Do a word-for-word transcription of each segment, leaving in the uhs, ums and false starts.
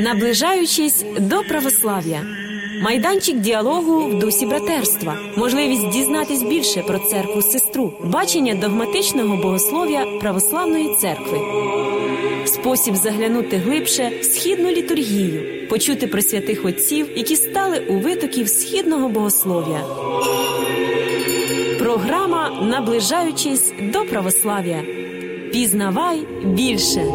Наближаючись до православ'я. Майданчик діалогу в дусі братерства. Можливість дізнатись більше про церкву-сестру. Бачення догматичного богослов'я православної церкви. Спосіб заглянути глибше в східну літургію. Почути про святих отців, які стали у витоків східного богослов'я. Програма «Наближаючись до православ'я». Пізнавай більше.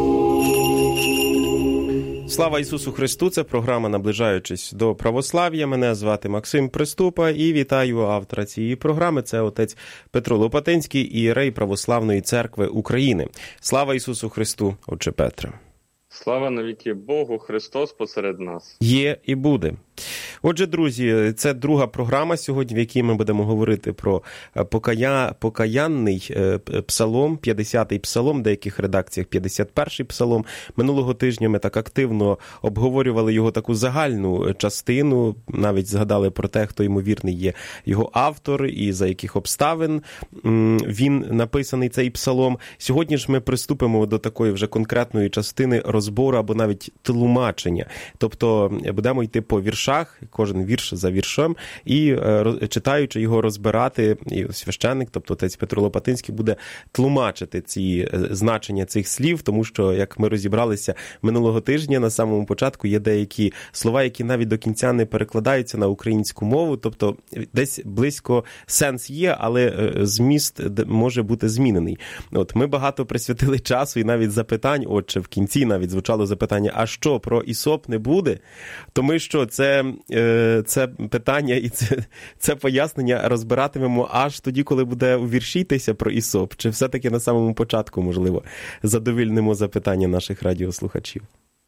Слава Ісусу Христу! Це програма «Наближаючись до православ'я». Мене звати Максим Приступа і вітаю автора цієї програми. Це отець Петро Лопатинський, ієрей Православної церкви України. Слава Ісусу Христу, отче Петре! Слава навіки Богу, Христос посеред нас. Є і буде. Отже, друзі, це друга програма сьогодні, в якій ми будемо говорити про покая... покаянний псалом, п'ятдесятий псалом, в деяких редакціях п'ятдесят перший псалом. Минулого тижня ми так активно обговорювали його таку загальну частину, навіть згадали про те, хто, ймовірний, є його автор і за яких обставин він написаний, цей псалом. Сьогодні ж ми приступимо до такої вже конкретної частини розбору або навіть тлумачення. Тобто будемо йти по віршах, кожен вірш за віршем, і читаючи його, розбирати, і священник, тобто отець Петро Лопатинський, буде тлумачити ці значення цих слів, тому що, як ми розібралися минулого тижня, на самому початку є деякі слова, які навіть до кінця не перекладаються на українську мову, тобто десь близько сенс є, але зміст може бути змінений. От ми багато присвятили часу і навіть запитань, отже, в кінці навіть звучало запитання, а що, про Ісоп не буде? То ми що, це, це питання і це, це пояснення розбиратимемо аж тоді, коли буде у вірші йтися про Ісоп? Чи все-таки на самому початку, можливо, задовільнимо запитання наших радіослухачів?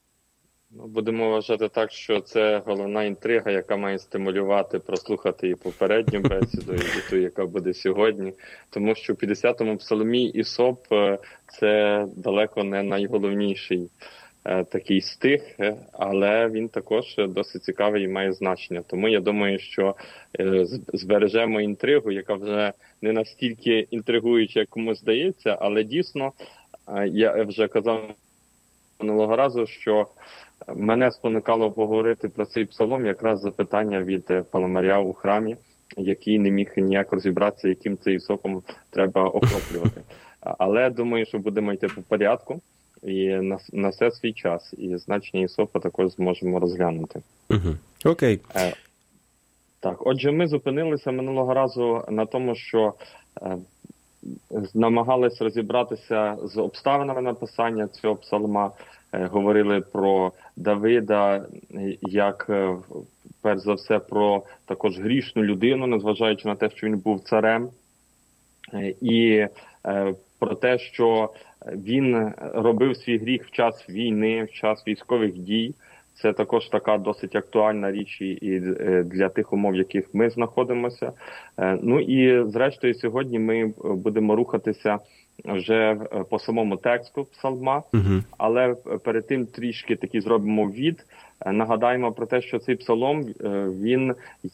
Будемо вважати так, що це головна інтрига, яка має стимулювати прослухати і попередню бесіду, і ту, яка буде сьогодні. Тому що в п'ятдесятому псалмі Ісоп – це далеко не найголовніший такий стих, але він також досить цікавий і має значення. Тому я думаю, що збережемо інтригу, яка вже не настільки інтригуюча, як комусь здається, але дійсно, я вже казав минулого разу, що мене спонукало поговорити про цей псалом якраз запитання від паламаря у храмі, який не міг ніяк розібратися, яким цей Ісопом треба охоплювати. Але думаю, що будемо йти по порядку. І на, на все свій час. І значення Ісопа також зможемо розглянути. Угу. Окей. Е, так, отже, ми зупинилися минулого разу на тому, що е, намагались розібратися з обставинами написання цього псалма. Е, говорили про Давида, як, е, перш за все, про також грішну людину, незважаючи на те, що він був царем. Е, і е, про те, що він робив свій гріх в час війни, в час військових дій. Це також така досить актуальна річ і для тих умов, в яких ми знаходимося. Ну і зрештою сьогодні ми будемо рухатися вже по самому тексту псалма, uh-huh. але перед тим трішки таки зробимо від. Нагадаємо про те, що цей псалом, він,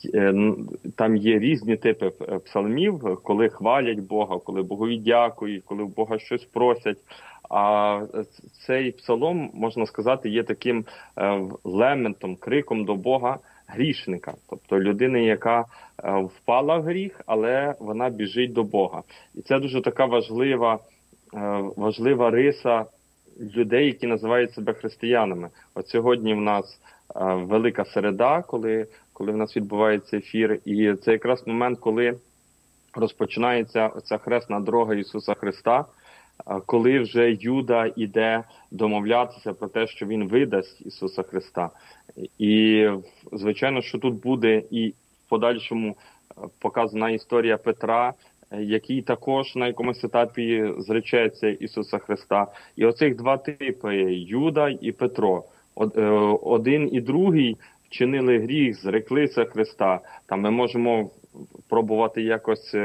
там є різні типи псалмів, коли хвалять Бога, коли Богові дякують, коли в Бога щось просять. А цей псалом, можна сказати, є таким лементом, криком до Бога грішника. Тобто людини, яка впала в гріх, але вона біжить до Бога. І це дуже така важлива, важлива риса людей, які називають себе християнами. От сьогодні в нас а, Велика Середа, коли, коли в нас відбувається ефір, і це якраз момент, коли розпочинається ця хресна дорога Ісуса Христа, а, коли вже Юда іде домовлятися про те, що він видасть Ісуса Христа. І, звичайно, що тут буде і в подальшому показана історія Петра, який також на якомусь етапі зречеться Ісуса Христа. І оцих два типи – Юда і Петро. Один і другий вчинили гріх, зреклися Христа. Там ми можемо пробувати якось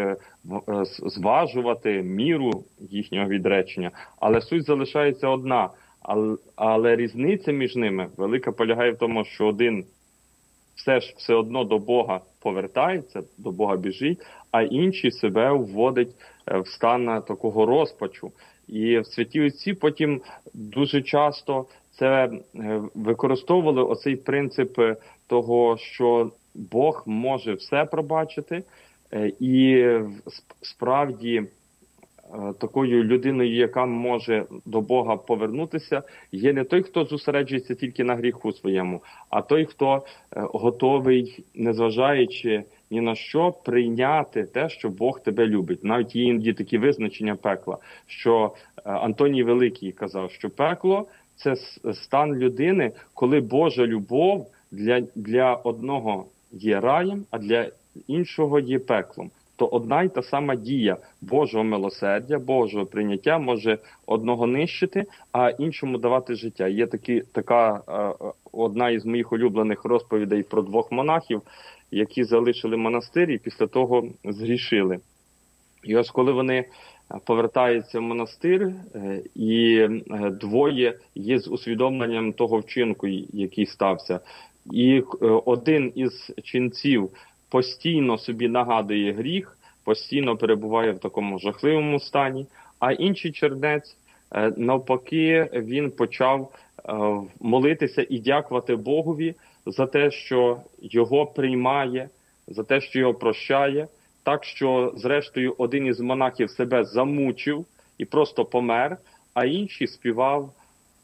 зважувати міру їхнього відречення, але суть залишається одна. Але, але різниця між ними велика полягає в тому, що один все ж все одно до Бога повертається, до Бога біжить, а інший себе вводить в стан такого розпачу. І в святі отці потім дуже часто це використовували оцей принцип того, що Бог може все пробачити, і справді такою людиною, яка може до Бога повернутися, є не той, хто зосереджується тільки на гріху своєму, а той, хто готовий, незважаючи ні на що, прийняти те, що Бог тебе любить. Навіть є іноді такі визначення пекла, що Антоній Великий казав, що пекло – це стан людини, коли Божа любов для, для одного є раєм, а для іншого є пеклом. То одна й та сама дія Божого милосердя, Божого прийняття може одного нищити, а іншому давати життя. Є такі, така е, одна із моїх улюблених розповідей про двох монахів, які залишили монастир і після того згрішили. І ось коли вони повертаються в монастир, е, і е, двоє є з усвідомленням того вчинку, який стався. І е, один із ченців постійно собі нагадує гріх, постійно перебуває в такому жахливому стані, а інший чернець, навпаки, він почав молитися і дякувати Богові за те, що його приймає, за те, що його прощає, так що, зрештою, один із монахів себе замучив і просто помер, а інший співав,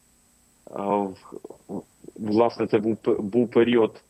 власне, це був, був період,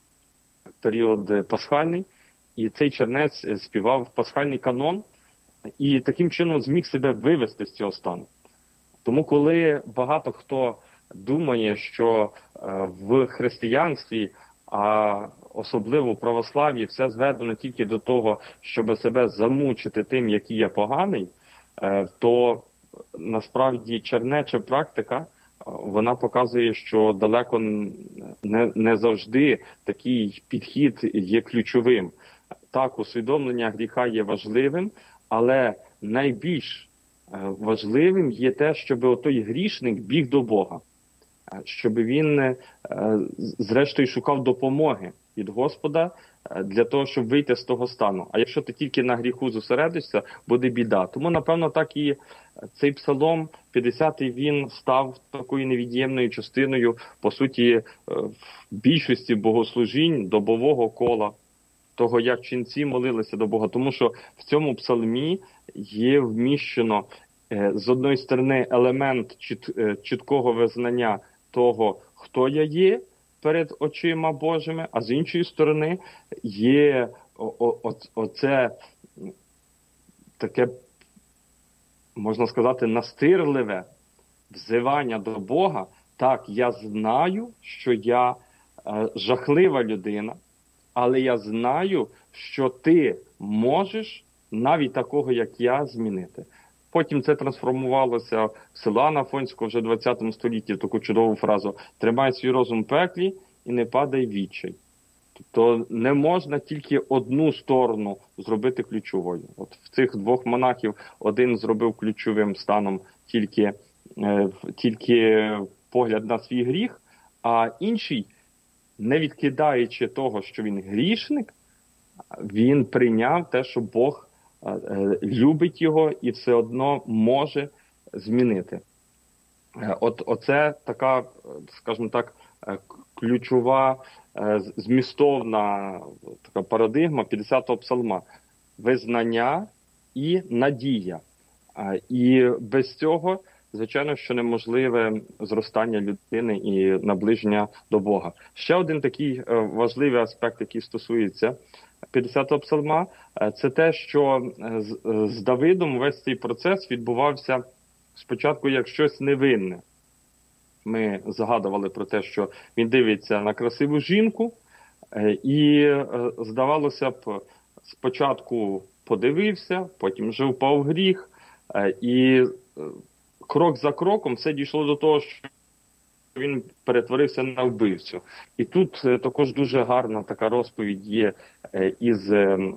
період пасхальний, і цей чернець співав пасхальний канон і таким чином зміг себе вивести з цього стану. Тому коли багато хто думає, що в християнстві, а особливо в православ'ї, все зведено тільки до того, щоб себе замучити тим, який є поганий, то насправді чернеча практика, вона показує, що далеко не, не завжди такий підхід є ключовим. Так, усвідомлення гріха є важливим, але найбільш важливим є те, щоб отой грішник біг до Бога, щоб він, зрештою, шукав допомоги від Господа для того, щоб вийти з того стану. А якщо ти тільки на гріху зосередишся, буде біда. Тому, напевно, так і цей псалом п'ятдесятий, він став такою невід'ємною частиною, по суті, в більшості богослужінь добового кола, того, як ченці молилися до Бога. Тому що в цьому псалмі є вміщено, з одної сторони, елемент чіт, чіткого визнання того, хто я є перед очима Божими, а з іншої сторони є о, о, оце таке, можна сказати, настирливе взивання до Бога. Так, я знаю, що я е, жахлива людина, але я знаю, що ти можеш навіть такого, як я, змінити. Потім це трансформувалося в Силуана Афонського вже в двадцятому столітті, таку чудову фразу «Тримай свій розум в пеклі і не падай в відчай». Тобто не можна тільки одну сторону зробити ключовою. От в цих двох монахів один зробив ключовим станом тільки, е, тільки погляд на свій гріх, а інший, не відкидаючи того, що він грішник, він прийняв те, що Бог е, любить його і все одно може змінити. Е, от оце така, скажімо так, ключова, е, змістовна така парадигма п'ятдесятого псалма. Визнання і надія. Е, і без цього, звичайно, що неможливе зростання людини і наближення до Бога. Ще один такий важливий аспект, який стосується п'ятдесятого псалма, це те, що з Давидом весь цей процес відбувався спочатку як щось невинне. Ми згадували про те, що він дивиться на красиву жінку, і, здавалося б, спочатку подивився, потім вже впав в гріх, і крок за кроком все дійшло до того, що він перетворився на вбивцю. І тут також дуже гарна така розповідь є із,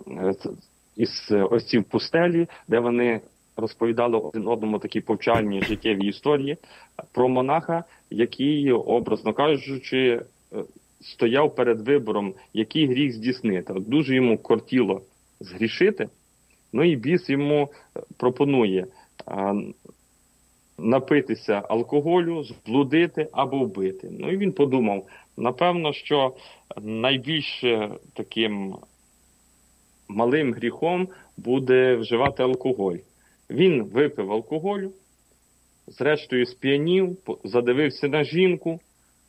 із отців пустелі, де вони розповідали один одному такі повчальні життєві історії про монаха, який, образно кажучи, стояв перед вибором, який гріх здійснити. От дуже йому кортіло згрішити, ну і біс йому пропонує: напитися алкоголю, зблудити або вбити. Ну і він подумав, напевно, що найбільш таким малим гріхом буде вживати алкоголь. Він випив алкоголю, зрештою сп'янів, задивився на жінку,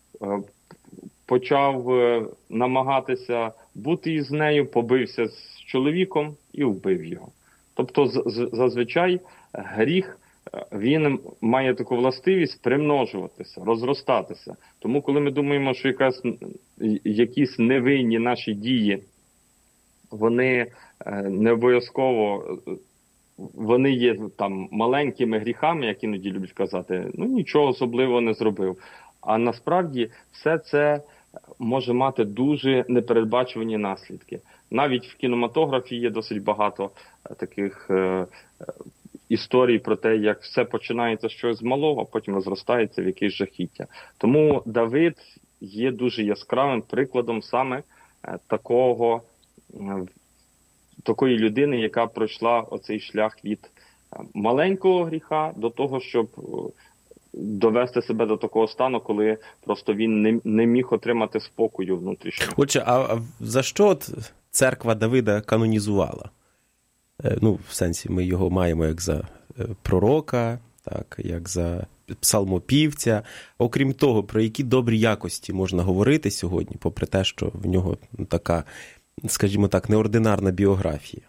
почав намагатися бути із нею, побився з чоловіком і вбив його. Тобто зазвичай гріх, він має таку властивість примножуватися, розростатися. Тому коли ми думаємо, що якась, якісь невинні наші дії, вони не обов'язково, вони є там маленькими гріхами, як іноді люблять казати, ну нічого особливого не зробив. А насправді все це може мати дуже непередбачувані наслідки. Навіть в кінематографі є досить багато таких е, історій про те, як все починається щось з малого, а потім розростається в якесь жахіття. Тому Давид є дуже яскравим прикладом саме е, такого, е, такої людини, яка пройшла оцей шлях від маленького гріха до того, щоб довести себе до такого стану, коли просто він не, не міг отримати спокою внутрішнього. Отже, а за що от церква Давида канонізувала? Ну, в сенсі, ми його маємо як за пророка, так, як за псалмопівця. Окрім того, про які добрі якості можна говорити сьогодні, попри те, що в нього така, скажімо так, неординарна біографія?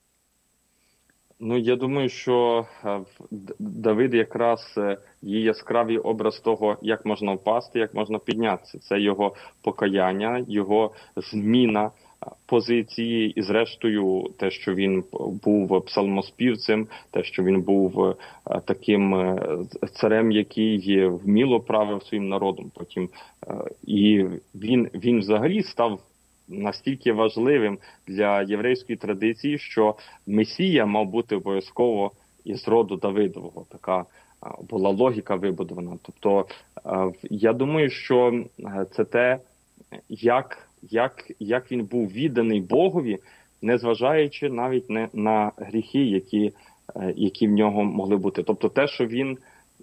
Ну, я думаю, що Давид якраз є яскравий образ того, як можна впасти, як можна піднятися. Це його покаяння, його зміна позиції і, зрештою, те, що він був псалмоспівцем, те, що він був таким царем, який вміло правив своїм народом. Потім і він, він взагалі став настільки важливим для єврейської традиції, що Месія мав бути обов'язково із роду Давидового. Така була логіка вибудована. Тобто, я думаю, що це те, як, як, як він був відданий Богові, незважаючи навіть не на гріхи, які, які в нього могли бути. Тобто те, що він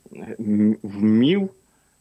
вмів,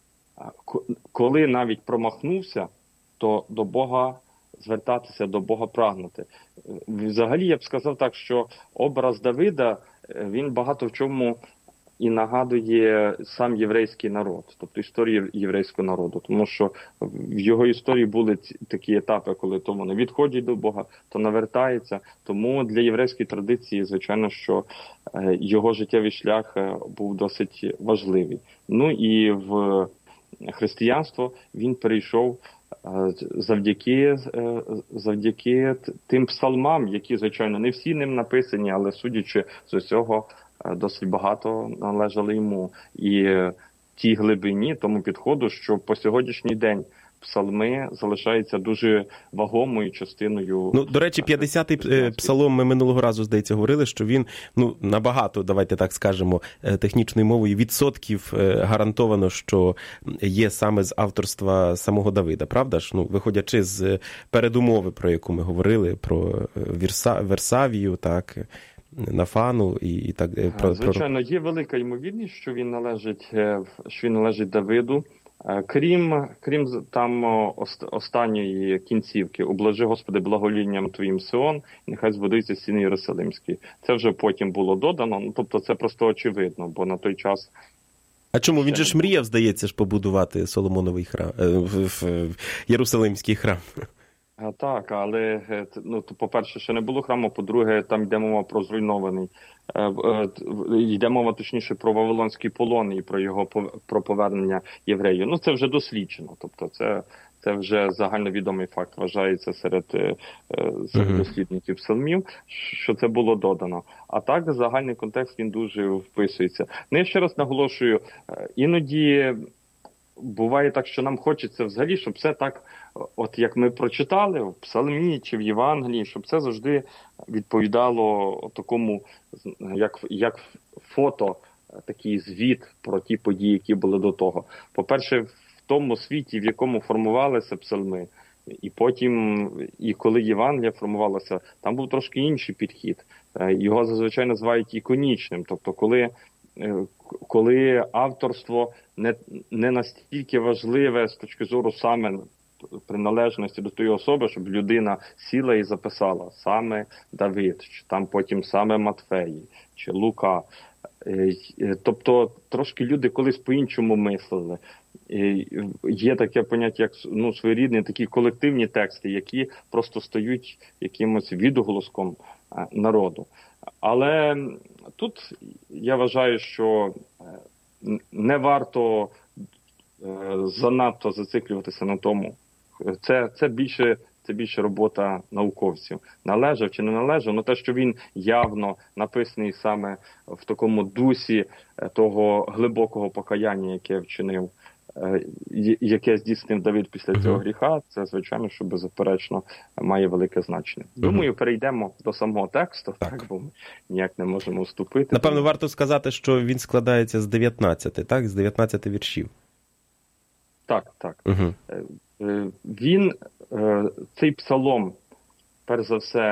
коли навіть промахнувся, то до Бога звертатися, до Бога прагнути. Взагалі, я б сказав так, що образ Давида, він багато в чому і нагадує сам єврейський народ, тобто історію єврейського народу. Тому що в його історії були такі етапи, коли то вони відходять до Бога, то навертаються. Тому для єврейської традиції, звичайно, що його життєвий шлях був досить важливий. Ну і в християнство він перейшов завдяки, завдяки тим псалмам, які, звичайно, не всі ним написані, але, судячи з усього, досить багато належали йому. І тій глибині, тому підходу, що по сьогоднішній день псалми залишаються дуже вагомою частиною. Ну, до речі, п'ятдесятий псалом ми минулого разу, здається, говорили, що він, ну, набагато, давайте так скажемо, технічною мовою, відсотків гарантовано, що є саме з авторства самого Давида, правда ж? Ну, виходячи з передумови, про яку ми говорили, про Верса, Версавію, так, Нафану і, і так. Про, Звичайно, є велика ймовірність, що він належить, що він належить Давиду. Крім, крім там останньої кінцівки, «Ублажи, Господи, благолінням Твоїм Сион, нехай збудуються стіни Єрусалимські». Це вже потім було додано, ну, тобто це просто очевидно, бо на той час... А чому? Він же ж мріяв, здається, ж побудувати Соломоновий храм, Єрусалимський храм. А, так, але, ну, по-перше, ще не було храму, по-друге, там йде мова про зруйнований, йде мова, точніше, про Вавилонський полон і про його про повернення євреїв. Ну, це вже досліджено, тобто це, це вже загальновідомий факт, вважається серед, серед дослідників псалмів, що це було додано. А так, загальний контекст, він дуже вписується. Ну, я ще раз наголошую, іноді буває так, що нам хочеться взагалі, щоб все так, от як ми прочитали в Псалмі чи в Євангелії, щоб це завжди відповідало такому, як, як фото, такий звіт про ті події, які були до того. По-перше, в тому світі, в якому формувалися псалми, і потім, і коли Євангелія формувалася, там був трошки інший підхід. Його зазвичай називають іконічним, тобто коли коли авторство не, не настільки важливе з точки зору саме приналежності до тої особи, щоб людина сіла і записала саме Давид, чи там потім саме Матфей, чи Лука. Тобто трошки люди колись по-іншому мислили. Є таке поняття, як ну, своєрідні такі колективні тексти, які просто стають якимось відголоском народу. Але тут я вважаю, що не варто занадто зациклюватися на тому. Це, це більше це більше робота науковців. Належав чи не належав, ну те, що він явно написаний саме в такому дусі того глибокого покаяння, яке вчинив, яке здійснив Давид після цього uh-huh. гріха, це, звичайно, що беззаперечно має велике значення. Uh-huh. Думаю, перейдемо до самого тексту, так. так, бо ми ніяк не можемо вступити. Напевно, варто сказати, що він складається з дев'ятнадцяти, так? З дев'ятнадцяти віршів. Так, так. Uh-huh. Він, цей псалом, перш за все,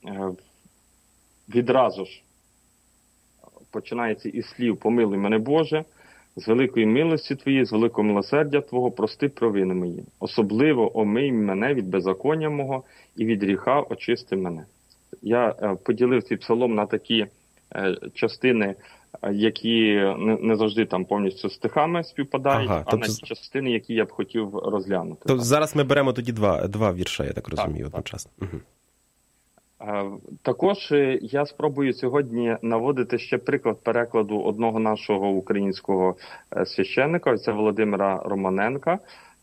відразу ж починається із слів «Помилуй мене, Боже, з великої милості Твоєї, з великого милосердя Твого, прости провини мої. Особливо омий мене від беззаконня мого і від гріха очисти мене». Я поділив цей псалом на такі частини, які не завжди там повністю з стихами співпадають, ага, а тобто... на частини, які я б хотів розглянути. Тобто зараз ми беремо тоді два, два вірша, я так розумію, так, одночасно. Так. Угу. Також я спробую сьогодні наводити ще приклад перекладу одного нашого українського священника, це Володимира Романенка,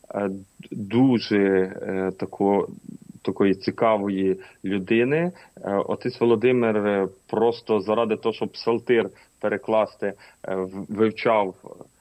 дуже тако, такої цікавої людини. Отець Володимир просто заради того, щоб псалтир перекласти, вивчав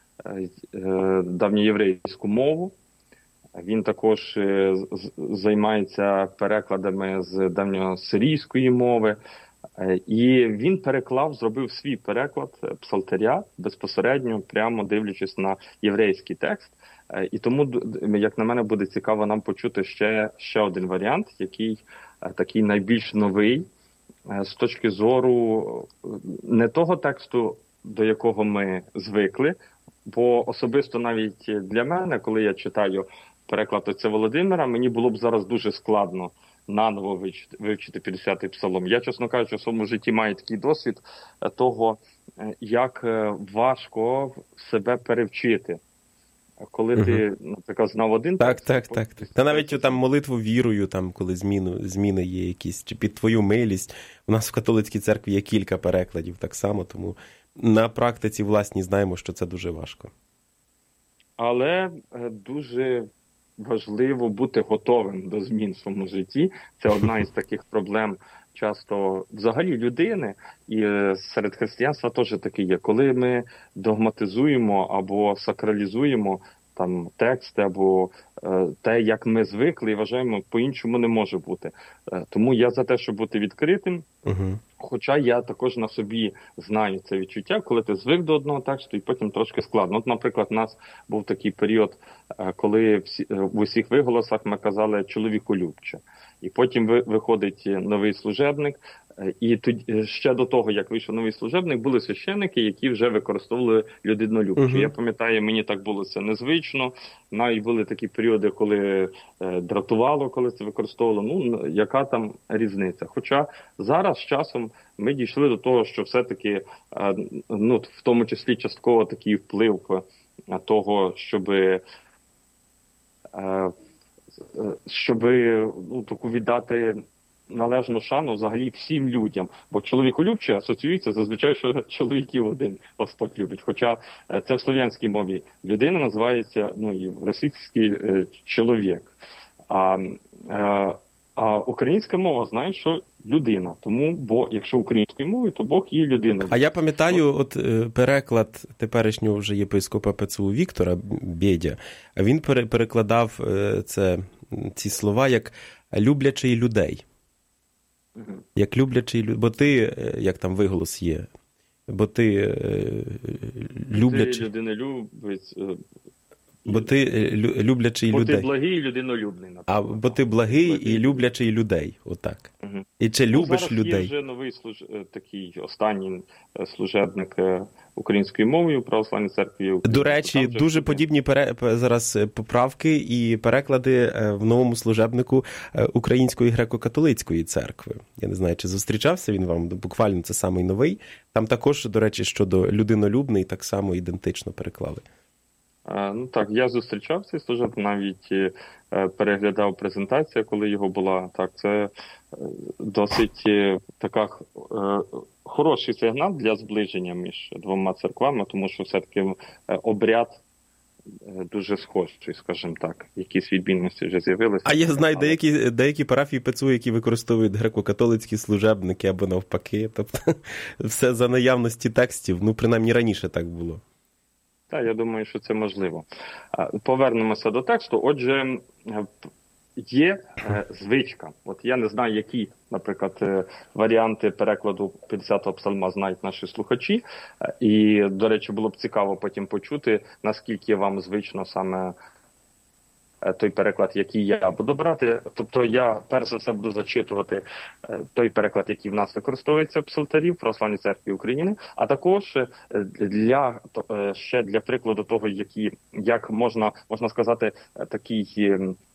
давньоєврейську мову. Він також займається перекладами з давньосирійської мови. І він переклав, зробив свій переклад псалтиря безпосередньо, прямо дивлячись на єврейський текст. І тому, як на мене, буде цікаво нам почути ще, ще один варіант, який такий найбільш новий з точки зору не того тексту, до якого ми звикли, бо особисто навіть для мене, коли я читаю переклад отця Володимира, мені було б зараз дуже складно наново вивчити, вивчити п'ятдесятий псалом. Я, чесно кажучи, в своєму житті маю такий досвід того, як важко себе перевчити. Коли угу. ти, наприклад, знав один так, текст... Так, так, так. Та навіть там молитву вірою, там, коли зміну, зміни є якісь, чи під твою милість. У нас в католицькій церкві є кілька перекладів так само, тому на практиці власній знаємо, що це дуже важко. Але дуже важливо бути готовим до змін в своєму житті. Це одна із таких проблем часто взагалі людини, і серед християнства теж таке є. Коли ми догматизуємо або сакралізуємо там тексти, або е, те, як ми звикли, і вважаємо, по-іншому не може бути. Е, тому я за те, щоб бути відкритим, uh-huh. хоча я також на собі знаю це відчуття, коли ти звик до одного тексту, і потім трошки складно. От, наприклад, у нас був такий період, е, коли всі, е, в усіх виголосах ми казали «чоловіколюбче». І потім виходить новий служебник, і тоді, ще до того, як вийшов новий служебник, були священники, які вже використовували людинолюбче. Uh-huh. Я пам'ятаю, мені так було це незвично. Навіть були такі періоди, коли е, дратувало, коли це використовувало. Ну, яка там різниця? Хоча зараз з часом ми дійшли до того, що все-таки, е, ну, в тому числі частково такий вплив того, щоби... Е, щоб ну, таку віддати належну шану взагалі всім людям. Бо чоловіколюбче асоціюється зазвичай, що чоловіків один Господь любить. Хоча це в слов'янській мові людина називається, ну і в російській е, чоловік. А, е, а українська мова знає, що людина. Тому, бо якщо українською мовою, то Бог є людина. А я пам'ятаю, от переклад теперішнього вже єпископа ПЦУ Віктора Бєдя, він перекладав це, ці слова як «люблячий людей». Угу. Як люблячий, бо ти, як там виголос є, бо ти люблячий... Ти людина любить... Бо ти люблячий бо людей. Бо ти благий і людинолюбний. А, бо ти благий, благий і люблячий людей. Отак. Угу. І чи любиш ну, зараз людей? Зараз є вже новий служ... такий останній служебник української мови у Православній церкві України. До речі, дуже подібні пере... зараз поправки і переклади в новому служебнику Української греко-католицької церкви. Я не знаю, чи зустрічався він вам, буквально це самий новий. Там також, до речі, щодо людинолюбний, так само ідентично переклали. Ну так, я зустрічав цей служебник, навіть переглядав презентацію, коли його була. Так, це досить така хороший сигнал для зближення між двома церквами, тому що все-таки обряд дуже схожий, скажімо так. Якісь відмінності вже з'явилися. А я знаю але... деякі, деякі парафії ПЦУ, які використовують греко-католицькі служебники або навпаки. Тобто все за наявності текстів. Ну, принаймні раніше так було. Так, я думаю, що це можливо. Повернемося до тексту. Отже, є звичка. От я не знаю, які, наприклад, варіанти перекладу п'ятдесятого псалма знають наші слухачі. І, до речі, було б цікаво потім почути, наскільки вам звично саме той переклад, який я буду брати. Тобто я, перш за все, буду зачитувати той переклад, який в нас використовується в псалтирі в Православній церкві України, а також для, ще для прикладу того, які, як можна, можна сказати, такий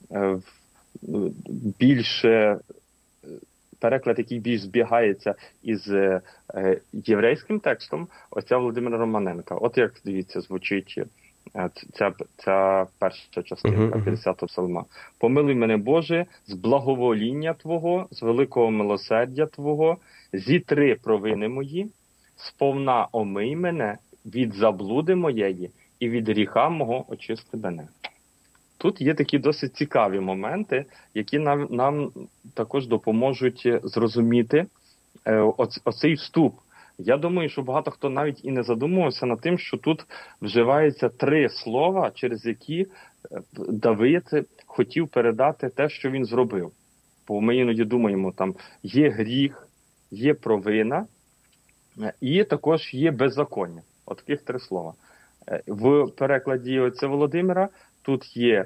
більше переклад, який більш збігається із єврейським текстом, оця Володимира Романенка. От як, дивіться, звучить Ця, ця перша частина п'ятдесятого псалма. «Помилуй мене, Боже, з благовоління Твого, з великого милосердя Твого, зітри провини мої, сповна омий мене від заблуди моєї і від гріха мого очисти мене». Тут є такі досить цікаві моменти, які нам, нам також допоможуть зрозуміти оц, оцей вступ. Я думаю, що багато хто навіть і не задумувався над тим, що тут вживаються три слова, через які Давид хотів передати те, що він зробив. Бо ми іноді думаємо, там є гріх, є провина і також є беззаконня. От таких три слова. В перекладі отця Володимира тут є,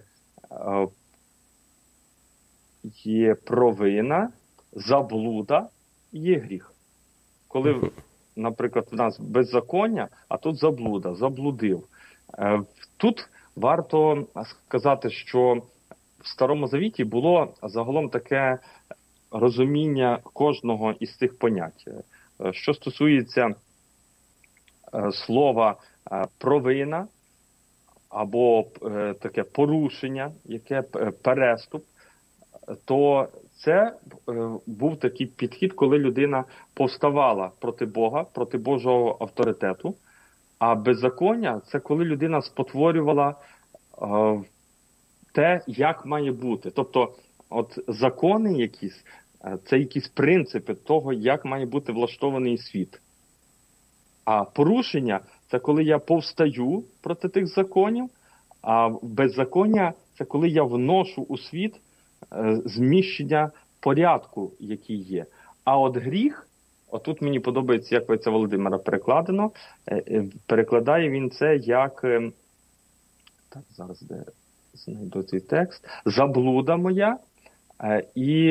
є провина, заблуда і є гріх. Коли, наприклад, в нас беззаконня, а тут заблуда, заблудив. Тут варто сказати, що в Старому Завіті було загалом таке розуміння кожного із цих понять. Що стосується слова провина або таке порушення, яке переступ, то це був такий підхід, коли людина повставала проти Бога, проти Божого авторитету, а беззаконня – це коли людина спотворювала е, те, як має бути. Тобто, от закони якісь, це якісь принципи того, як має бути влаштований світ. А порушення – це коли я повстаю проти тих законів, а беззаконня – це коли я вношу у світ зміщення порядку, який є. А от гріх, отут мені подобається, як це Володимира перекладено, перекладає він це як, так, зараз де знайду цей текст, заблуда моя, і,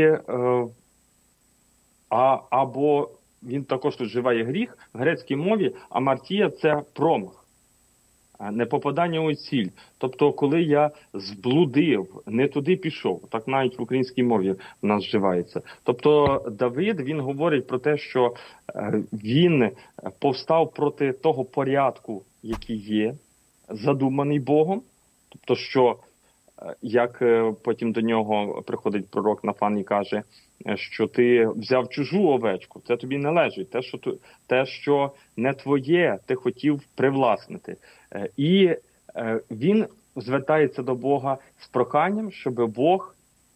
а, або він також тут вживає гріх, в грецькій мові амартія – це промах. Непопадання у ціль. Тобто, коли я зблудив, не туди пішов, так навіть в українській мові в нас вживається. Тобто, Давид, він говорить про те, що він повстав проти того порядку, який є, задуманий Богом. Тобто, що, як потім до нього приходить пророк Нафан і каже, що ти взяв чужу овечку, це тобі належить, те, що, те, що не твоє, ти хотів привласнити. І він звертається до Бога з проханням, щоб Бог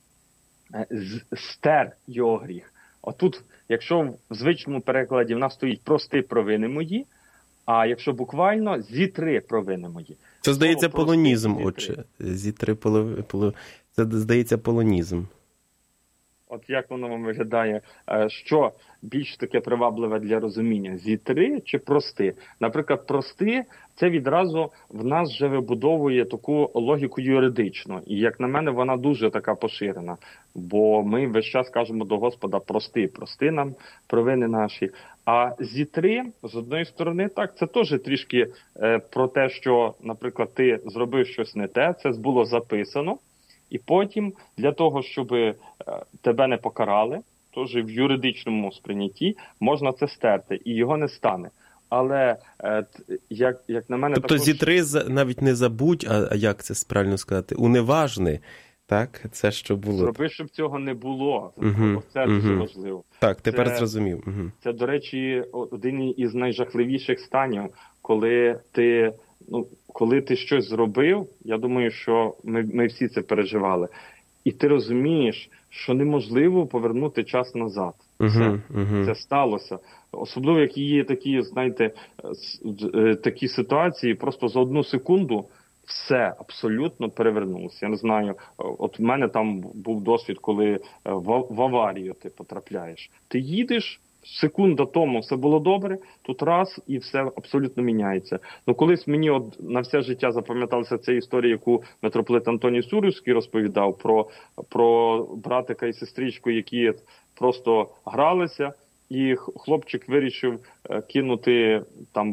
стер його гріх. Отут, якщо в звичному перекладі в нас стоїть «прости провини мої», а якщо буквально «зітри провини мої». Це, здається, Слово полонізм, отче. «Зітри полов... це, здається, полонізм. От як воно вам виглядає? Що більш таке привабливе для розуміння? Зітри чи прости? Наприклад, прости – це відразу в нас вже вибудовує таку логіку юридичну. І, як на мене, вона дуже така поширена. Бо ми весь час кажемо до Господа прости, прости нам провини наші. А зітри, з одної сторони, так, це теж трішки е, про те, що, наприклад, ти зробив щось не те, це було записано. І потім, для того, щоб е, тебе не покарали, теж в юридичному сприйнятті, можна це стерти, і його не стане. Але, е, як, як на мене... Тобто також... зітри навіть не забудь, а, а як це правильно сказати, уневажни, так? Це що було. Зроби, щоб цього не було. Угу, це угу. дуже важливо. Так, тепер це, зрозумів. Угу. Це, до речі, один із найжахливіших станів, коли ти... Ну, коли ти щось зробив, я думаю, що ми, ми всі це переживали. І ти розумієш, що неможливо повернути час назад. Uh-huh, Це, uh-huh. це сталося. Особливо, як є такі, знаєте, такі ситуації, просто за одну секунду все абсолютно перевернулося. Я не знаю, от в мене там був досвід, коли в, в аварію ти потрапляєш. Ти їдеш, секунда тому все було добре, тут раз і все абсолютно міняється. Ну, колись мені от на все життя запам'яталася ця історія, яку митрополит Антоній Сурівський розповідав про, про братика і сестричку, які просто гралися, і хлопчик вирішив кинути там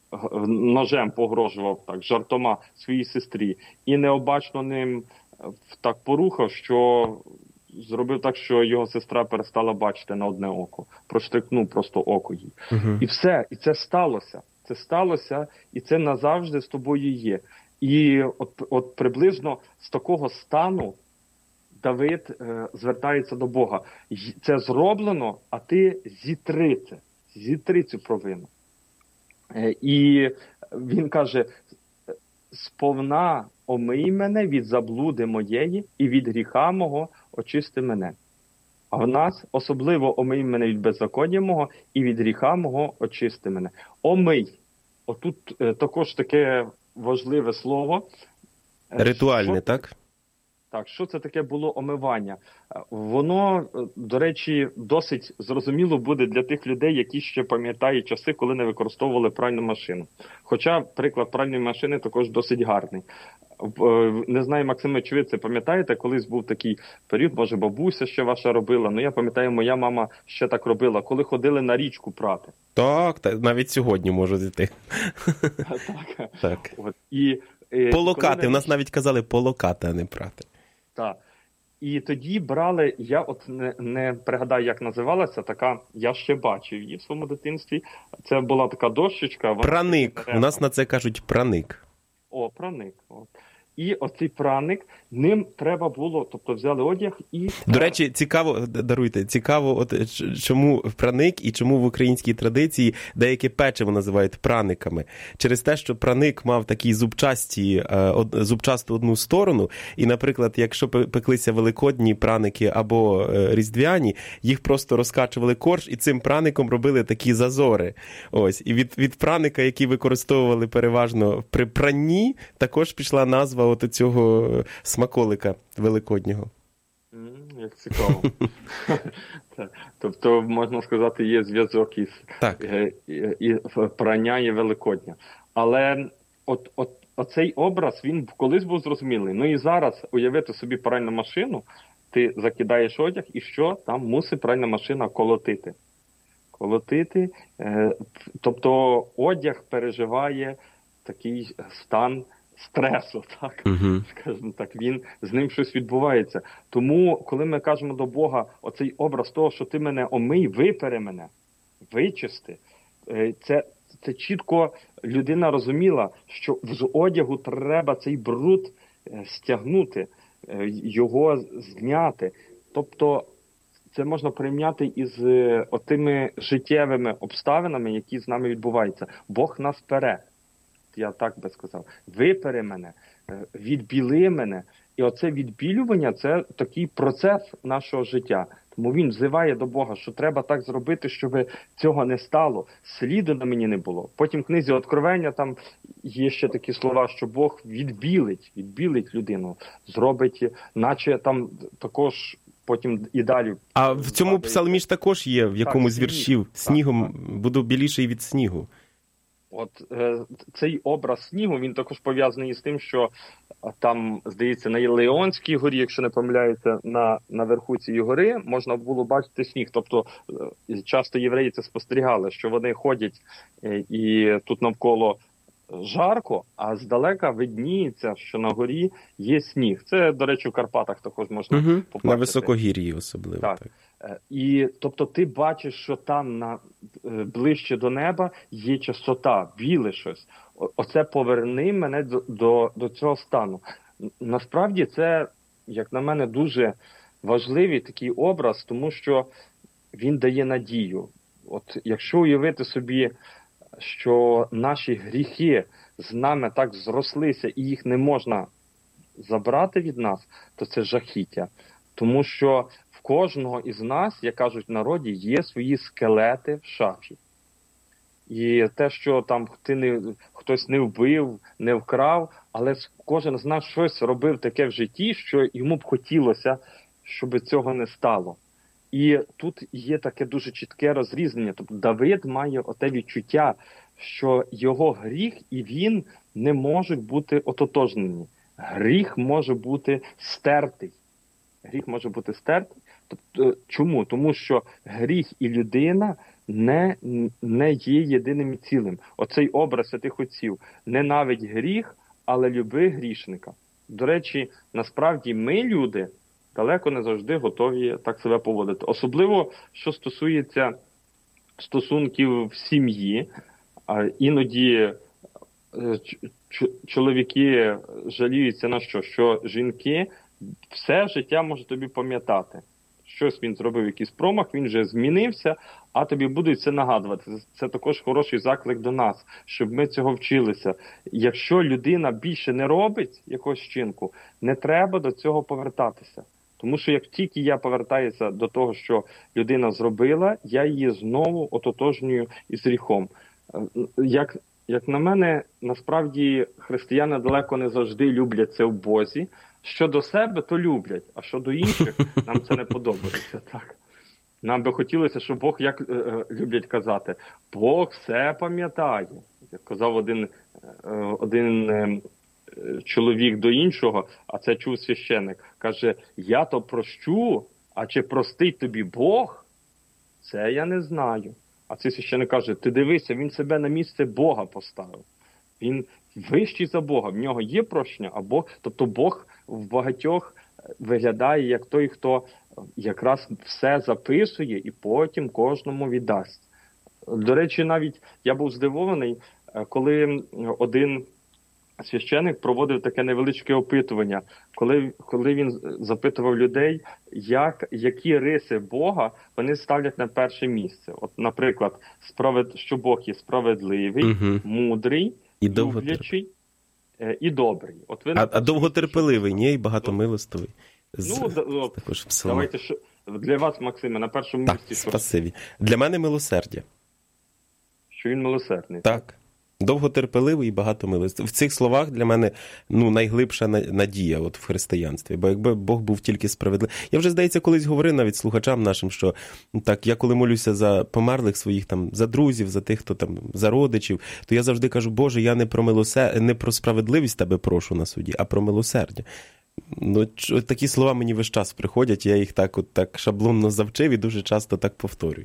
ножем, погрожував так жартома своїй сестрі, і необачно ним так порухав, що зробив так, що його сестра перестала бачити на одне око. Проштикнув просто око їй. Uh-huh. І все. І це сталося. Це сталося, і це назавжди з тобою є. І от, от приблизно з такого стану Давид е, звертається до Бога. Це зроблено, а ти зітри це. Зітри цю провину. Е, і він каже, сповна омий мене від заблуди моєї і від гріха мого очисти мене. А в нас особливо омий мене від беззаконня мого і від гріха мого очисти мене. Омий. Отут е, також таке важливе слово. Ритуальне, що, так? Так, що це таке було омивання? Воно, до речі, досить зрозуміло буде для тих людей, які ще пам'ятають часи, коли не використовували пральну машину. Хоча приклад пральної машини також досить гарний. Не знаю, Максиме, чи ви це пам'ятаєте, колись був такий період, може бабуся ще ваша робила, ну я пам'ятаю, моя мама ще так робила, коли ходили на річку прати. Так, так, навіть сьогодні можу зійти. Так. Так. От. І, полокати, в нас навіть казали полокати, а не прати. Так. І тоді брали, я от не, не пригадаю, як називалася, така, я ще бачив її в своєму дитинстві, це була така дощечка. Праник, у нас на це кажуть праник. О, праник. От. І оцей праник, ним треба було, тобто взяли одяг і... До речі, цікаво, даруйте, цікаво, от чому праник і чому в українській традиції деяке печиво називають праниками. Через те, що праник мав такі зубчасті, зубчасту одну сторону, і, наприклад, якщо пеклися великодні праники або різдвяні, їх просто розкачували корж і цим праником робили такі зазори. Ось. І від, від праника, який використовували переважно при пранні, також пішла назва от цього смаколика великоднього. Mm, як цікаво. Тобто, можна сказати, є зв'язок із і, прання і великодня. Але от, от, оцей образ, він колись був зрозумілий. Ну і зараз уявити собі пральну машину, ти закидаєш одяг, і що? Там мусить пральна машина колотити. Колотити. Е, тобто одяг переживає такий стан стресу, так, uh-huh. скажімо так, він, з ним щось відбувається. Тому, коли ми кажемо до Бога оцей образ того, що ти мене омий, випери мене, вичисти, це, це чітко людина розуміла, що з одягу треба цей бруд стягнути, його зняти. Тобто, це можна порівняти із отими життєвими обставинами, які з нами відбуваються. Бог нас пере. Я так би сказав, випери мене, відбіли мене. І оце відбілювання – це такий процес нашого життя. Тому він взиває до Бога, що треба так зробити, щоб цього не стало, сліду на мені не було. Потім в книзі Откровення там є ще такі слова, що Бог відбілить, відбілить людину, зробить, наче там також потім і далі. А в цьому псалмі ж також є в якомусь з віршів снігом так, так. буду біліший від снігу. От е, цей образ снігу, він також пов'язаний з тим, що там, здається, на Леонській горі, якщо не помиляюся, на, на верху цієї гори можна було бачити сніг. Тобто е, часто євреї це спостерігали, що вони ходять е, і тут навколо жарко, а здалека видніється, що на горі є сніг. Це, до речі, в Карпатах також можна угу. побачити. На високогір'ї особливо. Так. так. І, тобто, ти бачиш, що там на ближче до неба є чистота, біле щось. Оце поверни мене до, до, до цього стану. Насправді це, як на мене, дуже важливий такий образ, тому що він дає надію. От якщо уявити собі, що наші гріхи з нами так зрослися і їх не можна забрати від нас, то це жахіття. Тому що в кожного із нас, як кажуть в народі, є свої скелети в шафі. І те, що там ти не, хтось не вбив, не вкрав, але кожен з нас щось робив таке в житті, що йому б хотілося, щоб цього не стало. І тут є таке дуже чітке розрізнення. Тобто Давид має оте відчуття, що його гріх і він не можуть бути ототожнені. Гріх може бути стертий. Гріх може бути стертий. Тобто, чому? Тому що гріх і людина не, не є єдиним і цілим. Оцей образ святих отців. Ненавидь гріх, але люби грішника. До речі, насправді ми, люди, далеко не завжди готові так себе поводити. Особливо, що стосується стосунків в сім'ї. Іноді чоловіки жаліються на що? Що жінки все життя може тобі пам'ятати. Щось він зробив, якийсь промах, він вже змінився, а тобі будуть це нагадувати. Це також хороший заклик до нас, щоб ми цього вчилися. Якщо людина більше не робить якогось вчинку, не треба до цього повертатися. Тому що як тільки я повертаюся до того, що людина зробила, я її знову ототожнюю із гріхом. Як, як на мене, насправді християни далеко не завжди люблять це в Бозі. Що до себе, то люблять, а що до інших, нам це не подобається. Так. Нам би хотілося, щоб Бог, як е, люблять казати, Бог все пам'ятає. Як казав один, е, один е, чоловік до іншого, а це чув священик, каже, я то прощу, а чи простить тобі Бог, це я не знаю. А цей священик каже, ти дивися, він себе на місце Бога поставив. Він вищий за Бога, в нього є прощення, а Бог, тобто Бог в багатьох виглядає як той, хто якраз все записує і потім кожному віддасть. До речі, навіть я був здивований, коли один священик проводив таке невеличке опитування, коли, коли він запитував людей, як, які риси Бога вони ставлять на перше місце. От, наприклад, справед, що Бог є справедливий, угу. мудрий, і люблячий і добрий. От ви а, а довготерпеливий, ні, і багатомилостивий. З, ну, з, також давайте, що, для вас, Максиме, на першому так, місці. Спасибі. Що... Для мене милосердя. Що він милосердний. Так. Довготерпеливий і багатомилостивий. В цих словах для мене ну, найглибша надія от в християнстві. Бо якби Бог був тільки справедливий. Я вже, здається, колись говорив навіть слухачам нашим, що так, я коли молюся за померлих своїх, там, за друзів, за тих, хто там, за родичів, то я завжди кажу, Боже, я не про милосер... не про справедливість тебе прошу на суді, а про милосердя. Ну, такі слова мені весь час приходять, я їх так, от, так шаблонно завчив і дуже часто так повторюю.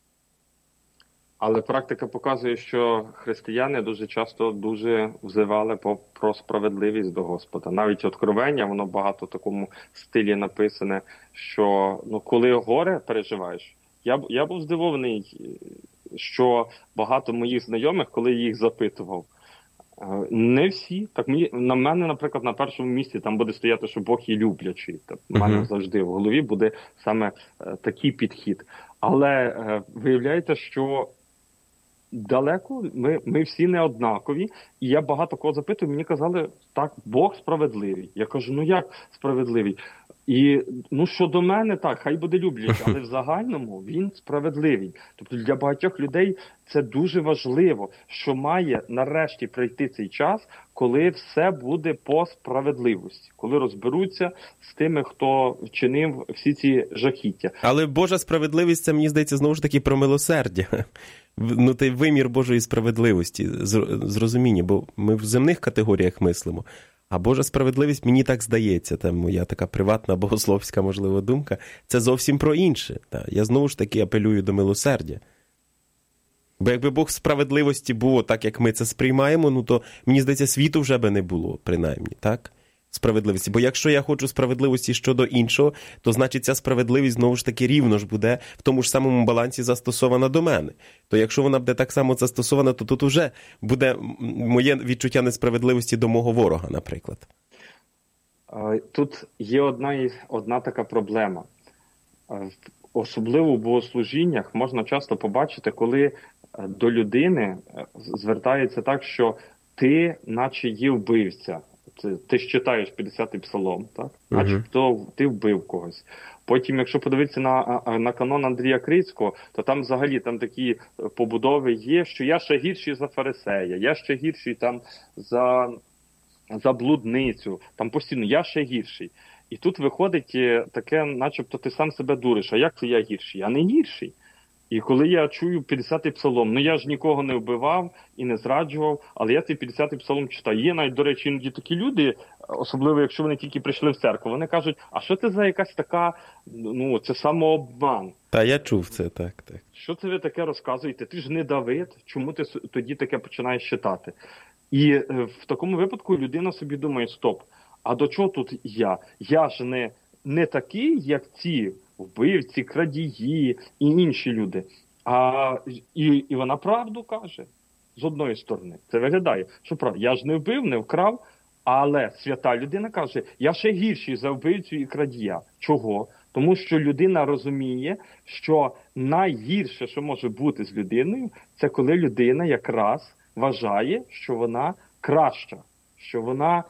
Але практика показує, що християни дуже часто дуже взивали про справедливість до Господа. Навіть Откровення, воно багато в такому стилі написане, що ну, коли горе переживаєш, я, я був здивований, що багато моїх знайомих, коли їх запитував, не всі. Так мені, на мене, наприклад, на першому місці там буде стояти, що Бог є люблячий. Так, у мене uh-huh. завжди в голові буде саме е, такий підхід. Але е, виявляється, що далеко ми, ми всі не однакові. І я багато кого запитую, мені казали, так, Бог справедливий. Я кажу, ну як справедливий? І, ну, щодо мене, так, хай буде люблячий, але в загальному він справедливий. Тобто для багатьох людей це дуже важливо, що має нарешті прийти цей час, коли все буде по справедливості, коли розберуться з тими, хто вчинив всі ці жахіття. Але Божа справедливість, це, мені здається, знову ж таки про милосердя. Ну, той вимір Божої справедливості, зрозуміння, бо ми в земних категоріях мислимо. А Божа справедливість, мені так здається, це моя така приватна богословська, можливо, думка, це зовсім про інше. Я знову ж таки апелюю до милосердя. Бо якби Бог справедливості було так, як ми це сприймаємо, ну то, мені здається, світу вже би не було, принаймні, так? Справедливості. Бо якщо я хочу справедливості щодо іншого, то значить ця справедливість знову ж таки рівно ж буде в тому ж самому балансі застосована до мене. То якщо вона буде так само застосована, то тут вже буде моє відчуття несправедливості до мого ворога, наприклад. Тут є одна, одна така проблема. Особливо в богослужіннях можна часто побачити, коли до людини звертається так, що ти наче є вбивця. Ти ж читаєш п'ятдесятий псалом, так? Начебто ти вбив когось. Потім, якщо подивитися на, на канон Андрія Крицького, то там взагалі там такі побудови є, що я ще гірший за фарисея, я ще гірший там за, за блудницю, там постійно я ще гірший. І тут виходить таке, начебто ти сам себе дуриш, а як це я гірший? Я не гірший. І коли я чую п'ятдесятий псалом, ну я ж нікого не вбивав і не зраджував, але я цей п'ятдесятий псалом читаю. Є навіть, до речі, іноді такі люди, особливо якщо вони тільки прийшли в церкву, вони кажуть, а що це за якась така, ну це самообман. Та я чув це, так, так. Що це ви таке розказуєте? Ти ж не Давид, чому ти тоді таке починаєш читати? І в такому випадку людина собі думає, стоп, а до чого тут я? Я ж не, не такий, як ці вбивці, крадії і інші люди. А, і, і вона правду каже, з одної сторони. Це виглядає, що правда, я ж не вбив, не вкрав, але свята людина каже, я ще гірший за вбивцю і крадія. Чого? Тому що людина розуміє, що найгірше, що може бути з людиною, це коли людина якраз вважає, що вона краща, що вона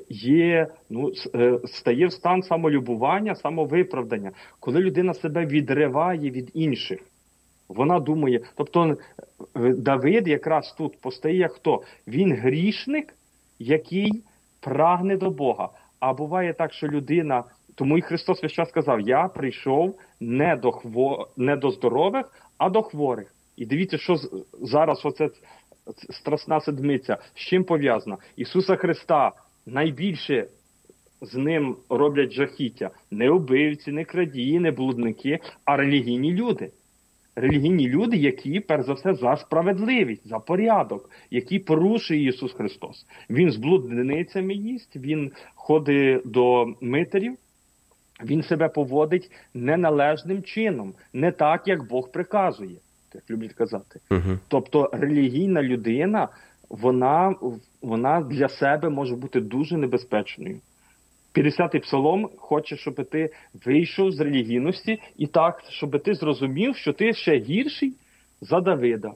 є, ну, стає в стан самолюбування, самовиправдання. Коли людина себе відриває від інших, вона думає, тобто Давид якраз тут постає як хто? Він грішник, який прагне до Бога. А буває так, що людина, тому і Христос весь час сказав, я прийшов не до, хво... не до здорових, а до хворих. І дивіться, що зараз оце страсна седмиця, з чим пов'язана? Ісуса Христа найбільше з ним роблять жахіття. Не убивці, не крадії, не блудники, а релігійні люди. Релігійні люди, які, перш за все, за справедливість, за порядок, які порушує Ісус Христос. Він з блудницями їсть, він ходить до митарів, він себе поводить неналежним чином, не так, як Бог приказує, як люблять казати. Uh-huh. Тобто релігійна людина, вона, вона для себе може бути дуже небезпечною. п'ятдесятий псалом хоче, щоб ти вийшов з релігійності і так, щоб ти зрозумів, що ти ще гірший за Давида.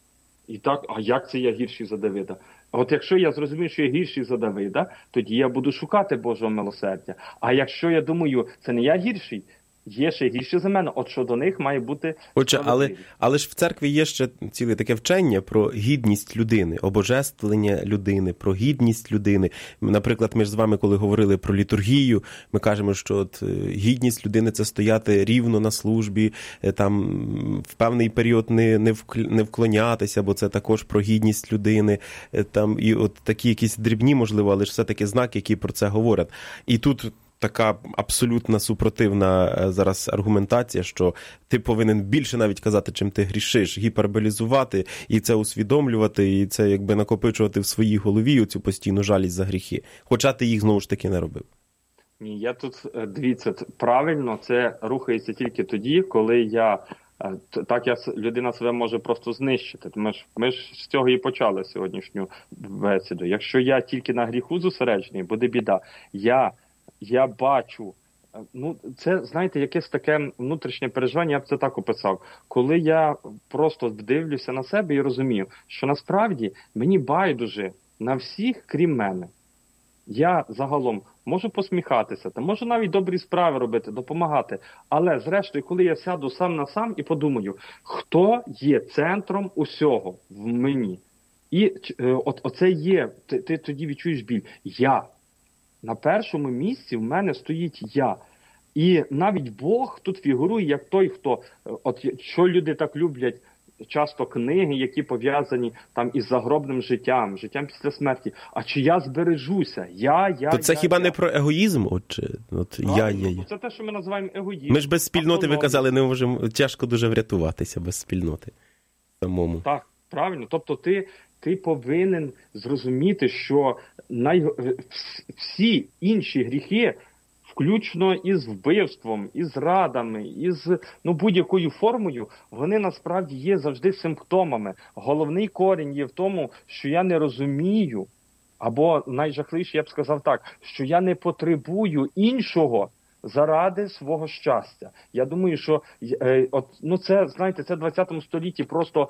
І так, а як це я гірший за Давида? А от якщо я зрозумів, що я гірший за Давида, тоді я буду шукати Божого милосердя. А якщо я думаю, це не я гірший, є ще гірші за мене, от що до них має бути... Отже, але, але ж в церкві є ще ціле таке вчення про гідність людини, обожествлення людини, про гідність людини. Наприклад, ми ж з вами, коли говорили про літургію, ми кажемо, що от гідність людини – це стояти рівно на службі, там в певний період не, не, вк, не вклонятися, бо це також про гідність людини. Там, і от такі якісь дрібні, можливо, але ж все-таки знаки, які про це говорять. І тут така абсолютно супротивна зараз аргументація, що ти повинен більше навіть казати, чим ти грішиш, гіперболізувати і це усвідомлювати, і це якби накопичувати в своїй голові оцю постійну жалість за гріхи. Хоча ти їх знову ж таки не робив. Ні, я тут, дивіться, правильно, це рухається тільки тоді, коли я, так я, людина себе може просто знищити. Ми ж, ми ж з цього і почали сьогоднішню бесіду. Якщо я тільки на гріху зосереджений, буде біда. Я Я бачу, ну це, знаєте, якесь таке внутрішнє переживання, я б це так описав. Коли я просто дивлюся на себе і розумію, що насправді мені байдуже на всіх, крім мене. Я загалом можу посміхатися, та можу навіть добрі справи робити, допомагати. Але зрештою, коли я сяду сам на сам і подумаю, хто є центром усього в мені? І е, от оце є, ти, ти тоді відчуєш біль. Я. На першому місці в мене стоїть я. І навіть Бог тут фігурує як той, хто, от що люди так люблять, часто книги, які пов'язані там із загробним життям, життям після смерті. А чи я збережуся? Я, я, То це я, хіба я. не про егоїзм? От, от я, я, я. Це те, що ми називаємо егоїзм. Ми ж без спільноти, автономія. ви казали, не можемо, тяжко дуже врятуватися без спільноти самому. Так, правильно. Тобто ти, ти повинен зрозуміти, що най... всі інші гріхи, включно із вбивством, із радами, із ну, будь-якою формою, вони насправді є завжди симптомами. Головний корінь є в тому, що я не розумію, або найжахливіше, я б сказав так, що я не потребую іншого заради свого щастя. Я думаю, що е, от, ну це, знаєте, це в двадцятому столітті просто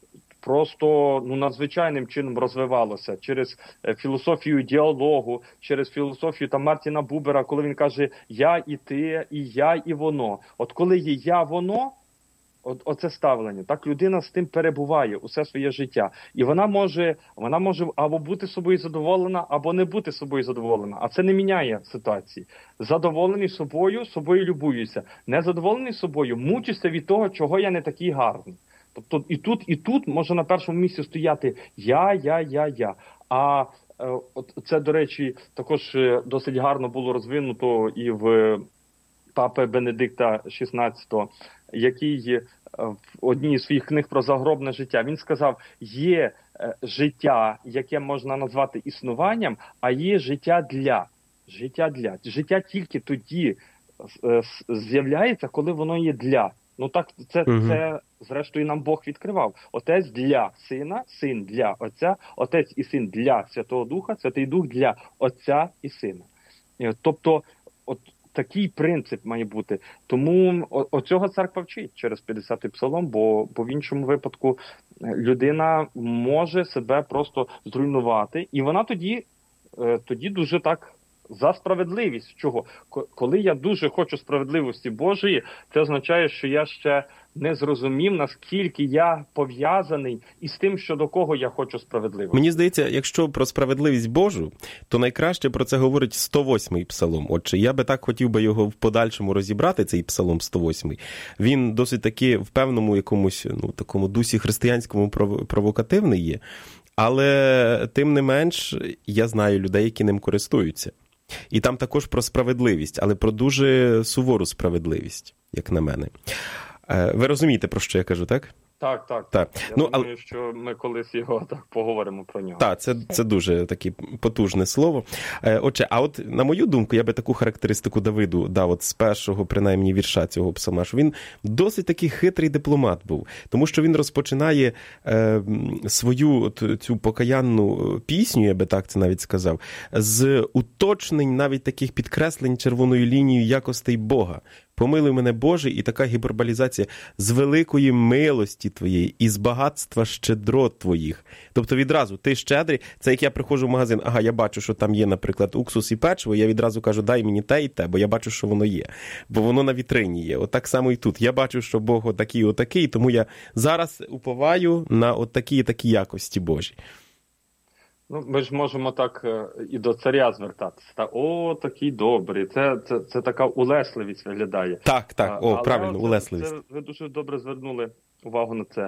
просто ну, надзвичайним чином розвивалося через е, філософію діалогу, через філософію там, Мартіна Бубера, коли він каже «я і ти, і я, і воно». От коли є «я, воно», от, оце ставлення, так людина з тим перебуває усе своє життя. І вона може, вона може або бути собою задоволена, або не бути собою задоволена. А це не міняє ситуації. Задоволений собою, собою любуюся. Незадоволений собою, мучуся від того, чого я не такий гарний. Тобто і тут, і тут може на першому місці стояти я, я, я, я. А е, от це, до речі, також досить гарно було розвинуто і в папи Бенедикта шістнадцятого, який в одній з своїх книг про загробне життя, він сказав, є життя, яке можна назвати існуванням, а є життя для. Життя для. Життя тільки тоді з'являється, коли воно є для. Ну так, це, угу. це зрештою нам Бог відкривав. Отець для Сина, Син для Отця, Отець і Син для Святого Духа, Святий Дух для Отця і Сина. Тобто, от такий принцип має бути. Тому оцього церква вчить через п'ятдесятий псалом, бо, бо в іншому випадку людина може себе просто зруйнувати. І вона тоді, тоді дуже так за справедливість. Чого? Коли я дуже хочу справедливості Божої, це означає, що я ще не зрозумів, наскільки я пов'язаний із тим, що до кого я хочу справедливості. Мені здається, якщо про справедливість Божу, то найкраще про це говорить сто восьмий псалом. Отже, я би так хотів би його в подальшому розібрати, цей псалом сто восьмий. Він досить таки в певному якомусь, ну, такому дусі християнському провокативний є, але тим не менш я знаю людей, які ним користуються. І там також про справедливість, але про дуже сувору справедливість, як на мене. Ви розумієте, про що я кажу, так? Так, так. так. Я ну, думаю, але... що ми колись його так поговоримо про нього. Так, це, це дуже таке потужне слово. Отже, а от на мою думку, я би таку характеристику Давиду дав от з першого, принаймні, вірша цього псалма, що він досить такий хитрий дипломат був, тому що він розпочинає е, свою цю покаянну пісню, я би так це навіть сказав, з уточнень, навіть таких підкреслень червоною лінією якостей Бога. Помилуй мене, Боже, і така гіперболізація з великої милості Твоєї і з багатства щедрот Твоїх. Тобто відразу, ти щедрий, це як я приходжу в магазин, ага, я бачу, що там є, наприклад, уксус і печиво, я відразу кажу, дай мені те і те, бо я бачу, що воно є. Бо воно на вітрині є. От так само і тут. Я бачу, що Бог отакий, отакий, тому я зараз уповаю на отакі і такі якості Божі. Ну, ми ж можемо так і до царя звертатися. Та, о, такий добрий. Це, це, це така улесливість виглядає. Так, так, о, Але правильно, це, улесливість. Це, ви дуже добре звернули увагу на це.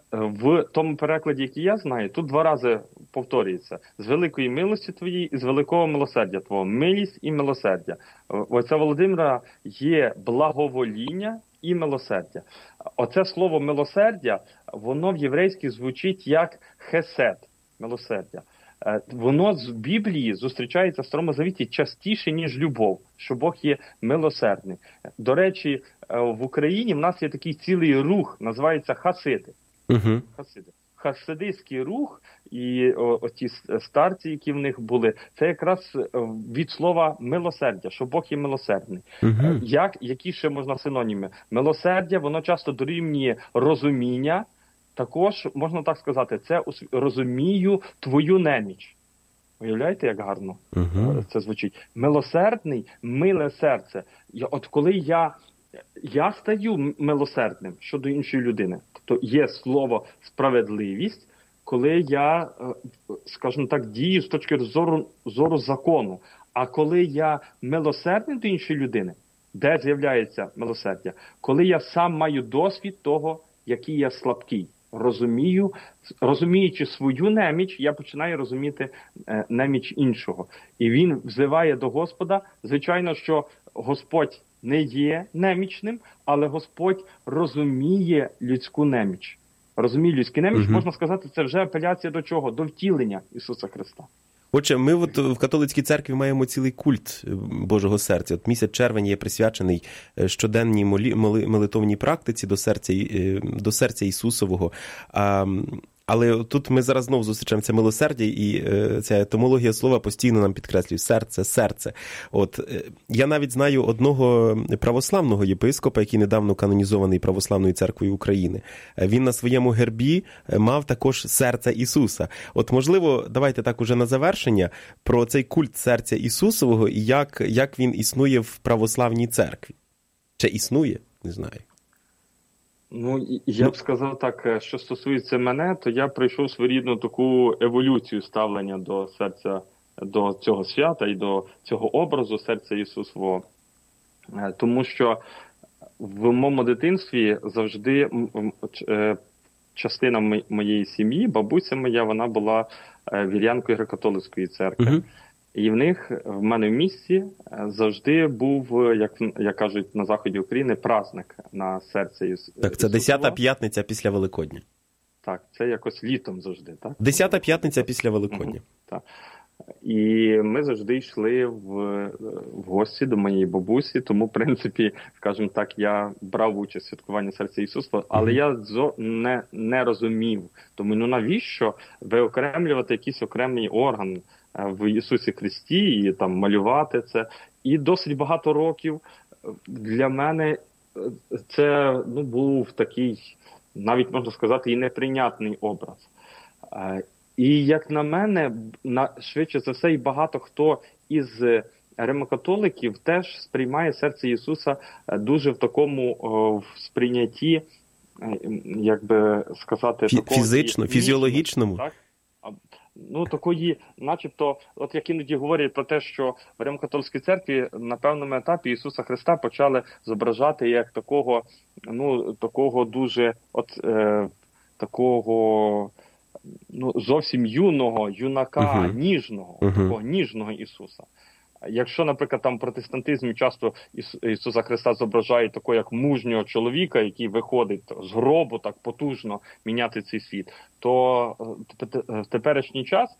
В тому перекладі, який я знаю, тут два рази повторюється. З великої милості твоєї і з великого милосердя твого. Милість і милосердя. Отця Володимира є благовоління і милосердя. Оце слово милосердя, воно в єврейській звучить як хесед, милосердя. Воно з Біблії зустрічається в Старому Завіті частіше, ніж любов, що Бог є милосердний. До речі, в Україні в нас є такий цілий рух, називається хасиди. Угу. Хасиди. Хасидистський рух і оті старці, які в них були, це якраз від слова милосердя, що Бог є милосердний. Угу. Як, які ще можна синоніми? Милосердя, воно часто дорівнює розуміння. Також, можна так сказати, це розумію твою неміч. Уявляєте, як гарно Угу. це звучить? Милосердний, миле серце. Я, от коли я, я стаю милосердним щодо іншої людини, тобто є слово справедливість, коли я, скажімо так, дію з точки зору, зору закону. А коли я милосердний до іншої людини, де з'являється милосердя? Коли я сам маю досвід того, який я слабкий. Розумію, розуміючи свою неміч, я починаю розуміти е, неміч іншого. І він взиває до Господа. Звичайно, що Господь не є немічним, але Господь розуміє людську неміч. Розуміє людську неміч, Угу. можна сказати, це вже апеляція до чого? До втілення Ісуса Христа. Отже, ми от в католицькій церкві маємо цілий культ Божого серця. От місяць червень є присвячений щоденній молі, моли, молитовній практиці до серця, до серця Ісусового. А, але тут ми зараз знову зустрічаємо це милосердя, і ця етимологія слова постійно нам підкреслює серце, серце. От я навіть знаю одного православного єпископа, який недавно канонізований Православною церквою України. Він на своєму гербі мав також серце Ісуса. От, можливо, давайте так уже на завершення про цей культ серця Ісусового і як, як він існує в православній церкві. Чи існує? Не знаю. Ну, я б сказав так, що стосується мене, то я пройшов своєрідну таку еволюцію ставлення до серця, до цього свята і до цього образу серця Ісусового. Тому що в моєму дитинстві завжди частина моєї сім'ї, бабуся моя, вона була вірянкою греко-католицької церкви. Uh-huh. І в них, в мене в місті, завжди був, як, як кажуть на заході України, праздник на серце Ісусового. Так, це десята п'ятниця після Великодня. Так, це якось літом завжди, так? Десята п'ятниця після Великодня. Угу, так. І ми завжди йшли в, в гості до моєї бабусі, тому, в принципі, скажімо так, я брав участь в святкуванні серця Ісусова, але я зо, не, не розумів. Тому, ну навіщо виокремлювати якийсь окремий орган в Ісусі Христі і там малювати це. І досить багато років для мене це ну, був такий, навіть можна сказати, і неприйнятний образ. І як на мене, на, швидше за все, і багато хто із римокатоликів теж сприймає серце Ісуса дуже в такому в сприйнятті, як би сказати, Фі- такого фізично, фізіологічному. Так? Ну, такої, начебто, от як іноді говорять про те, що в Римо-католицькій церкві на певному етапі Ісуса Христа почали зображати як такого, ну, такого дуже, от, е, такого, ну, зовсім юного, юнака, uh-huh. ніжного, uh-huh. такого ніжного Ісуса. Якщо, наприклад, там в протестантизмі часто Ісуса Христа зображають такого, як мужнього чоловіка, який виходить з гробу так потужно міняти цей світ, то в теперішній час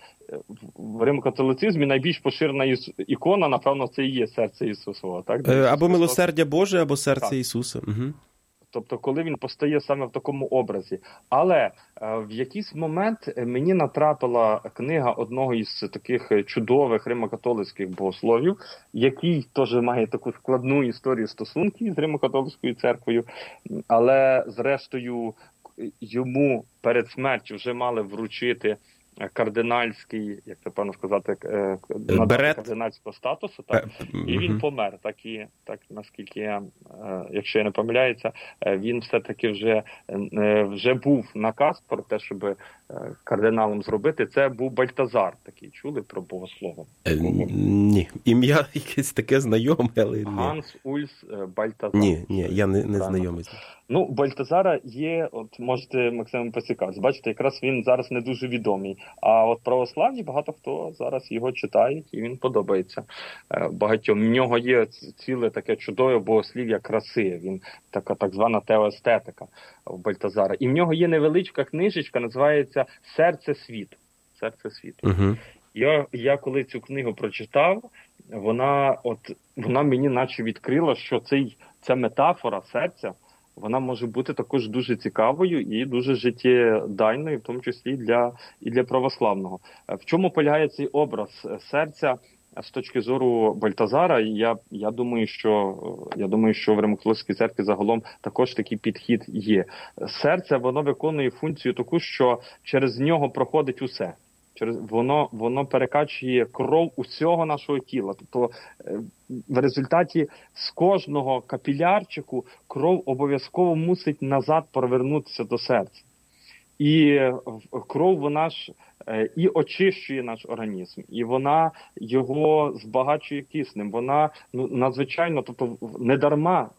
в римокатолицизмі найбільш поширена ікона, напевно, це і є серце Ісусового. Так? Або милосердя Боже, або серце так. Ісуса. Угу. Тобто, коли він постає саме в такому образі. Але е, в якийсь момент мені натрапила книга одного із таких чудових римокатолицьких богословів, який теж має таку складну історію стосунків з Римокатолицькою церквою, але зрештою йому перед смертю вже мали вручити кардинальський, як це певно сказати, надати кардинальського статусу, так, і він помер, так і, так, наскільки я, якщо я не помиляюся, він все-таки вже, вже був наказ про те, щоб кардиналом зробити, це був Бальтазар, такий, чули про богослова? Ні, ім'я якесь таке знайоме, але ні. Ганс Ульс Бальтазар. Ні, ні, я не, не знайомий. Ну, Бальтазара є, от можете, Максим, поцікавитися, бачите, якраз він зараз не дуже відомий, а от православні багато хто зараз його читає, і він подобається багатьом. В нього є ціле таке чудове богослів'я краси, він така так звана теоестетика в Бальтазара. І в нього є невеличка книжечка, називається «Серце світу». «Серце світу». Uh-huh. Я, я коли цю книгу прочитав, вона, от, вона мені наче відкрила, що цей, ця метафора серця, вона може бути також дуже цікавою і дуже життєдайною, в тому числі для, і для православного. В чому полягає цей образ серця з точки зору Бальтазара? Я, я думаю, що, я думаю, що в Римо-католицькій церкві загалом також такий підхід є. Серце, воно виконує функцію таку, що через нього проходить усе. Через воно, воно перекачує кров усього нашого тіла. Тобто в результаті з кожного капілярчику кров обов'язково мусить назад провернутися до серця. І кров, вона ж і очищує наш організм, і вона його збагачує киснем. Вона ну, надзвичайно, тобто недарма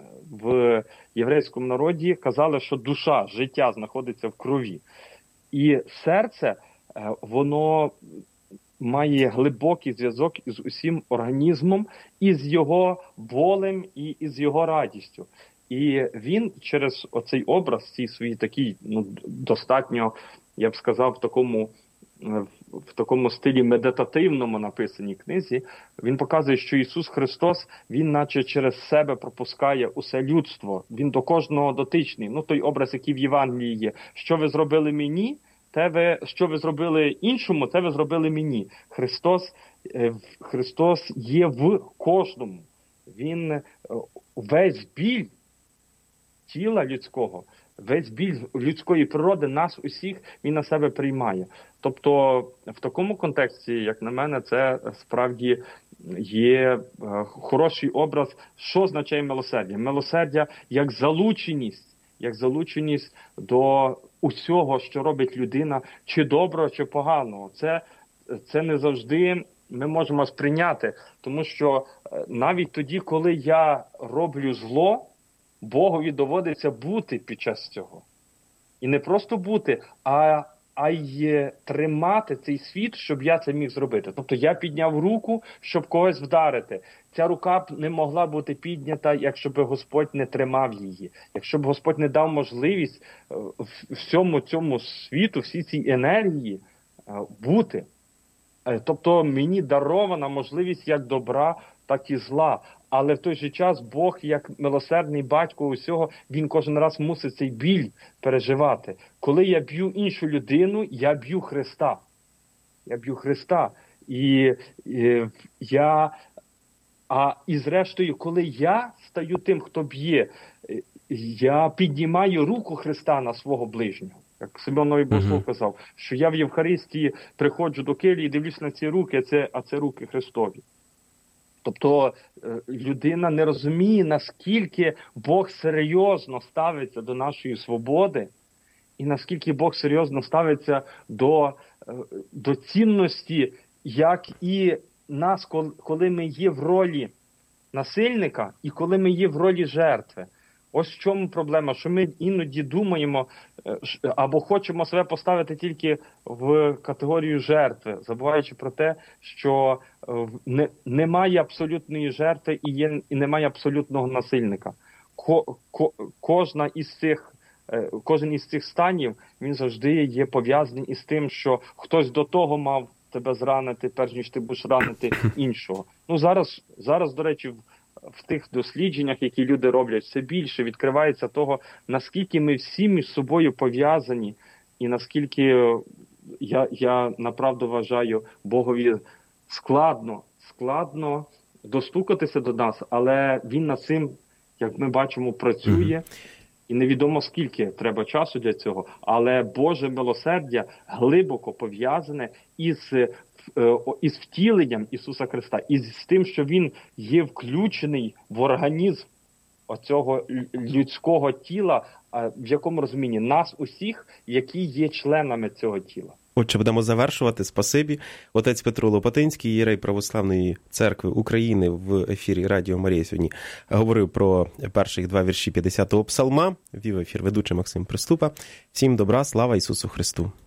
в єврейському народі казали, що душа, життя знаходиться в крові. І серце, воно має глибокий зв'язок із усім організмом, із його болем і із його радістю. І він через оцей образ, цій своїй такій, ну, достатньо, я б сказав, в такому, в такому стилі медитативному написаній книзі, він показує, що Ісус Христос, Він наче через себе пропускає усе людство, Він до кожного дотичний. Ну, той образ, який в Євангелії є. Що ви зробили мені, те ви, що ви зробили іншому, те ви зробили мені. Христос, Христос є в кожному. Він весь біль тіла людського, весь біль людської природи, нас усіх, він на себе приймає. Тобто, в такому контексті, як на мене, це справді є хороший образ, що означає милосердя. Милосердя як залученість, як залученість до усього, що робить людина, чи доброго, чи поганого. Це, це не завжди ми можемо сприйняти, тому що навіть тоді, коли я роблю зло, Богові доводиться бути під час цього. І не просто бути, а, а й тримати цей світ, щоб я це міг зробити. Тобто я підняв руку, щоб когось вдарити. Ця рука б не могла бути піднята, якщо б Господь не тримав її. Якщо б Господь не дав можливість всьому цьому світу, всій цій енергії бути. Тобто мені дарована можливість як добра, так і зла. Але в той же час Бог, як милосердний батько усього, Він кожен раз мусить цей біль переживати. Коли я б'ю іншу людину, я б'ю Христа. Я б'ю Христа. І, і я, а і зрештою, коли я стаю тим, хто б'є, я піднімаю руку Христа на свого ближнього. Як Симеон Новий Богослов uh-huh. казав, що я в Євхаристії приходжу до келії і дивлюсь на ці руки, а це, а це руки Христові. Тобто людина не розуміє, наскільки Бог серйозно ставиться до нашої свободи і наскільки Бог серйозно ставиться до, до цінності, як і нас, коли ми є в ролі насильника і коли ми є в ролі жертви. Ось в чому проблема, що ми іноді думаємо або хочемо себе поставити тільки в категорію жертви, забуваючи про те, що не, немає абсолютної жертви і, є, і немає абсолютного насильника. Ко, ко, кожна із цих, кожен із цих станів, він завжди є пов'язаний із тим, що хтось до того мав тебе зранити, перш ніж ти будеш ранити іншого. Ну зараз, зараз до речі, в тих дослідженнях, які люди роблять, все більше відкривається того, наскільки ми всі між собою пов'язані, і наскільки, я, я направду вважаю, Богові складно, складно достукатися до нас, але Він над цим, як ми бачимо, працює, і невідомо скільки треба часу для цього, але Боже милосердя глибоко пов'язане із із втіленням Ісуса Христа, із тим, що Він є включений в організм оцього людського тіла, в якому розумінні нас усіх, які є членами цього тіла. Отже, будемо завершувати. Спасибі. Отець Петро Лопатинський, єрей Православної Церкви України, в ефірі Радіо Марія сьогодні говорив про перших два вірші п'ятдесятого псалма. Вів ефір ведучий Максим Приступа. Всім добра, слава Ісусу Христу.